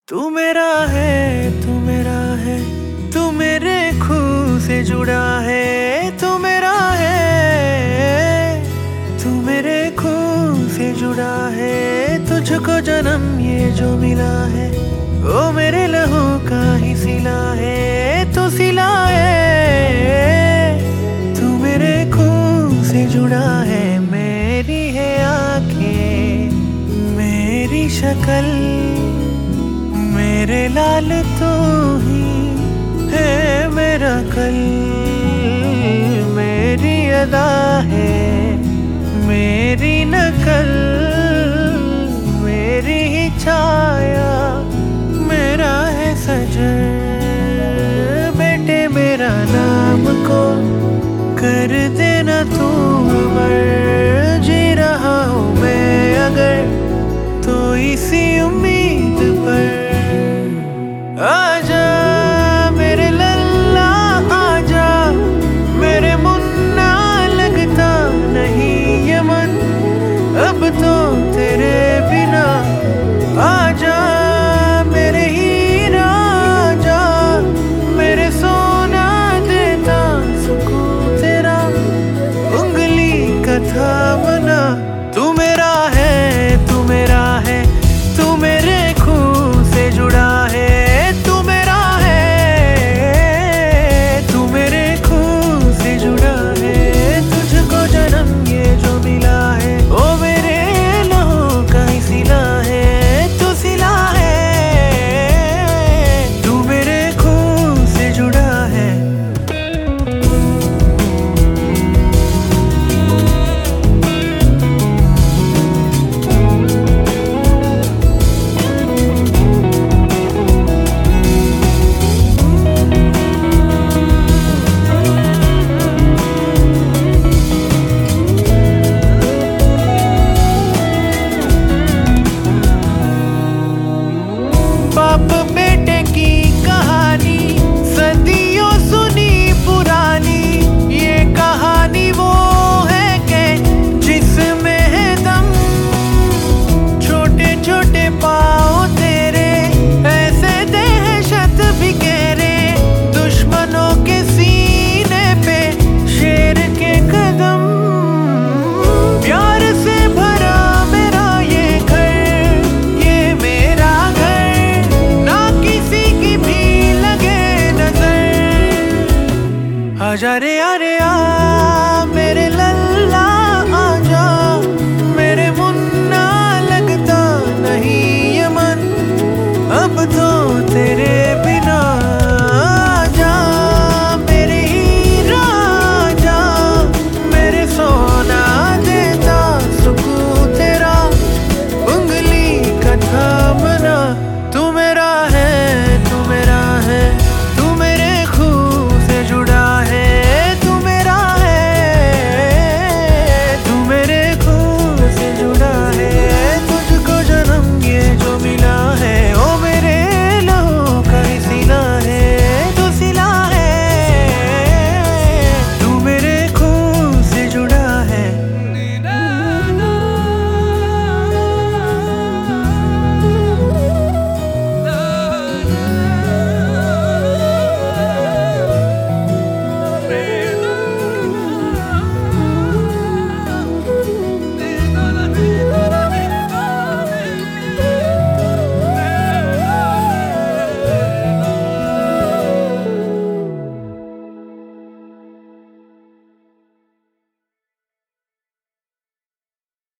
तू मेरा है, तू मेरा है, तू मेरे खून से जुड़ा है। तू मेरा है, तू मेरे खून से जुड़ा है। तुझको जन्म ये जो मिला है, वो मेरे लहू का ही सिला है। तू सिला है, तू मेरे खून से जुड़ा है। मेरी है आंखें, मेरी शक्ल, मेरे लाल तू ही है मेरा कल। मेरी अदा है, मेरी नकल, मेरी ही छाया, मेरा है सजन। बेटे मेरा नाम को कर देना तू अमर। जी रहा हूँ मैं अगर तो इसी उम्मीद पर। आजा मेरे लल्ला आजा, मेरे मुन्ना लगता नहीं ये मन अब तो तेरे बिना। आजा मेरे हीरा आजा, मेरे सोना देता सुकून तेरा उंगली का थामना। तू मेरा है, तू मेरा है, तू मेरे खून से जुड़ा है। बाप बेटे की कहानी सदियों सुनी पुरानी। ये कहानी वो है के जिसमें है दम। छोटे छोटे पाँव तेरे ऐसे दहशत भी गहरे। दुश्मनों के सीने पे शेर के कदम। प्यार से भरा मेरा ये घर, ये मेरा आजा रे